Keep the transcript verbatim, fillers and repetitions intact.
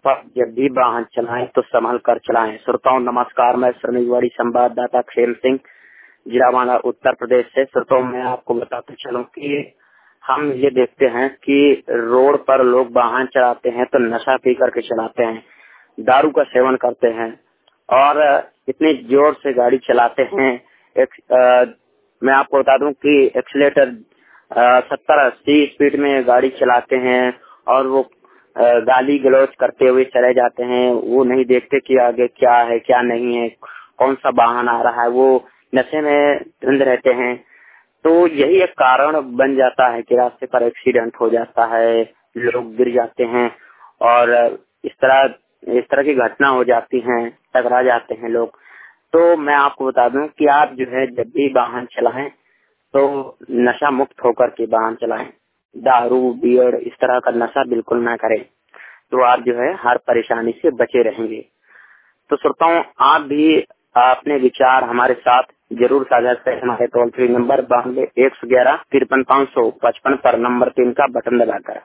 पर जब भी वाहन चलाएं तो संभल कर चलाएं। श्रोताओं नमस्कार, मैं श्रमिकवाड़ी संवाददाता खेल सिंह, जिला माना उत्तर प्रदेश से। श्रोताओं मैं आपको बताते चलूं कि हम ये देखते हैं कि रोड पर लोग वाहन चलाते हैं तो नशा पी करके चलाते हैं, दारू का सेवन करते हैं और इतनी जोर से गाड़ी चलाते हैं। एक, आ, मैं आपको बता दूं कि एक्सीलेटर सत्तर अस्सी स्पीड में गाड़ी चलाते हैं और वो आ, गाली गलौज करते हुए चले जाते हैं। वो नहीं देखते कि आगे क्या है क्या नहीं है, कौन सा वाहन आ रहा है, वो नशे में धुंध रहते हैं। तो यही एक कारण बन जाता है कि रास्ते पर एक्सीडेंट हो जाता है, लोग गिर जाते हैं और इस तरह इस तरह की घटना हो जाती है, टकरा जाते हैं लोग। तो मैं आपको बता दूं कि आप जो है जब भी वाहन चलाएं तो नशा मुक्त होकर के वाहन चलाएं। दारू बियर इस तरह का नशा बिल्कुल ना करें, तो आप जो है हर परेशानी से बचे रहेंगे। तो श्रोताओं आप भी अपने विचार हमारे साथ जरूर साझा करें। हमारे टोल फ्री नंबर बानवे एक सौ ग्यारह तिरपन पाँच सौ पचपन पर नंबर तीन का बटन दबाकर।